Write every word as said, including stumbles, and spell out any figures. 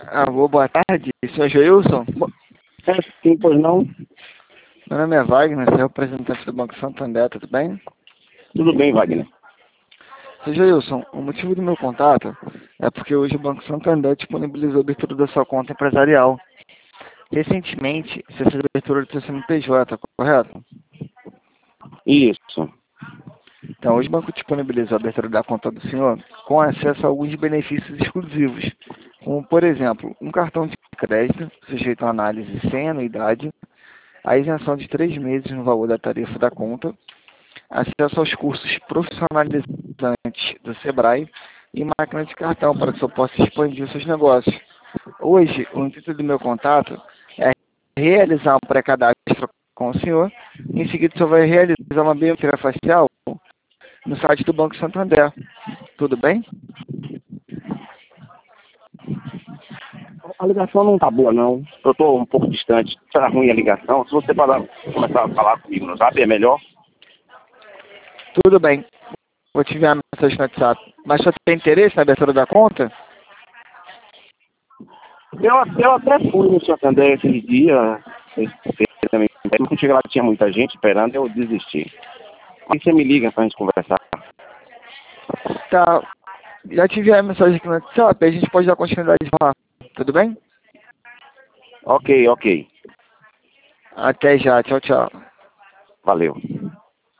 Alô, boa tarde, senhor Joilson. É, sim, pois não. Meu nome é Wagner, sou representante do Banco Santander, tudo bem? Tudo bem, Wagner. Senhor Joilson, o motivo do meu contato é porque hoje o Banco Santander disponibilizou a abertura da sua conta empresarial. Recentemente, você fez a abertura do seu C N P J, correto? Isso. Então, hoje o banco disponibilizou a abertura da conta do senhor com acesso a alguns benefícios exclusivos, como, por exemplo, um cartão de crédito sujeito a análise sem anuidade, a isenção de três meses no valor da tarifa da conta, acesso aos cursos profissionalizantes do Sebrae e máquina de cartão para que o senhor possa expandir os seus negócios. Hoje, o intuito do meu contato é realizar um pré-cadastro com o senhor, e em seguida o senhor vai realizar uma biometria facial no site do Banco Santander. Tudo bem? A ligação não tá boa, não. Eu tô um pouco distante. Tá ruim a ligação. Se você falar, começar a falar comigo no zap, é melhor. Tudo bem. Vou te enviar a mensagem no WhatsApp. Mas você tem interesse na abertura da conta? Eu, eu até fui no Santander aquele dia. Quando cheguei lá tinha muita gente esperando, eu desisti. Aí você me liga pra gente conversar. Tá. Já te enviei a mensagem aqui no WhatsApp, a gente pode dar continuidade lá. Tudo bem? Ok, ok. Até já. Tchau, tchau. Valeu.